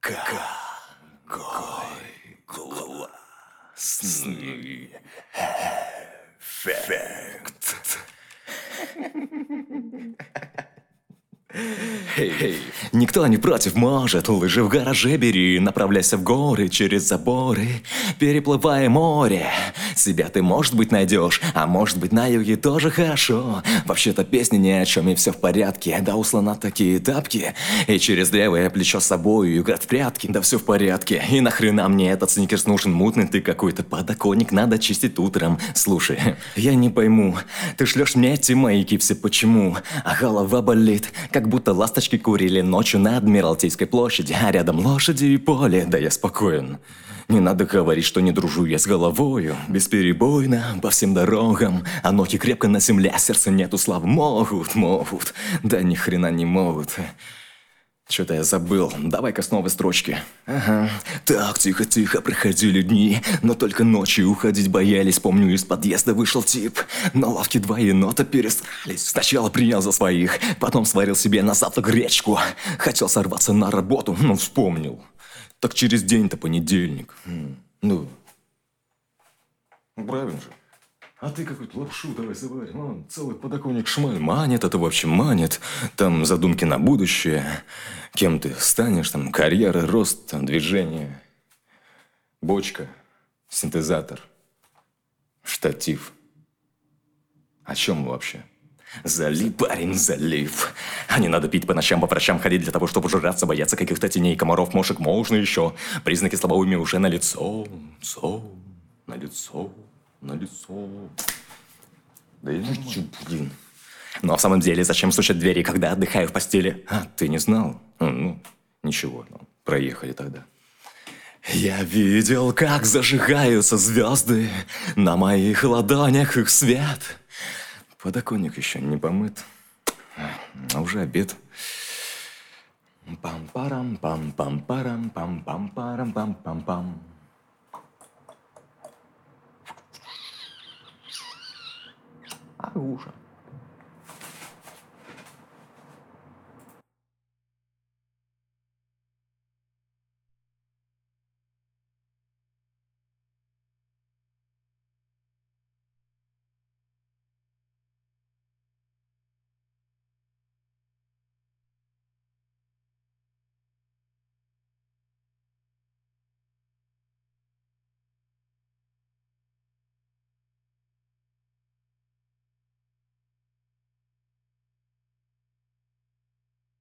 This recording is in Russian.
Какой классный эффект. Эй, никто не против, может, лыжи в гараже бери, направляйся в горы, через заборы, переплывая море. Себя ты, может быть, найдешь, а может быть, на юге тоже хорошо. Вообще-то песня ни о чем, и все в порядке, да у слона такие тапки. И через левое плечо с собой играть в прятки, да все в порядке. И нахрена мне этот сникерс нужен мутный, ты какой-то подоконник, надо чистить утром. Слушай, я не пойму, ты шлешь мне эти маяки все почему? А голова болит, как будто ласточки курили ночью на Адмиралтейской площади, а рядом лошади и поле, да я спокоен. Не надо говорить, что не дружу я с головою. Бесперебойно по всем дорогам, а ноги крепко на земле, а сердца нету славы. Могут, да ни хрена не могут. Что-то я забыл, давай-ка с новой строчки. Ага. Так, тихо-тихо проходили дни, но только ночью уходить боялись. Помню, из подъезда вышел тип, на лавке два енота пересрались. Сначала принял за своих, потом сварил себе на завтрак гречку. Хотел сорваться на работу, но вспомнил. Так через день-то понедельник. Ну, правильно же. А ты какую-то лапшу давай заварь. Вон, целый подоконник шмаль. Манит это, в общем, манит. Там задумки на будущее. Кем ты станешь, там, карьера, рост, там, движение. Бочка, синтезатор, штатив. О чем мы вообще? Залип, парень, залип. А не надо пить по ночам, по врачам ходить для того, чтобы жраться, бояться каких-то теней, комаров, мошек, можно еще. Признаки слабоумия уже налицо. Налицо. Да и блин. Ну а в самом деле, зачем стучать в двери, когда отдыхаю в постели? А, ты не знал? Ну, ничего, проехали тогда. Я видел, как зажигаются звезды, на моих ладонях их свет. Подоконник еще не помыт, а уже обед. Пам-парам-пам-пам-парам-пам-пам-парам-пам-пам-пам. Агуша.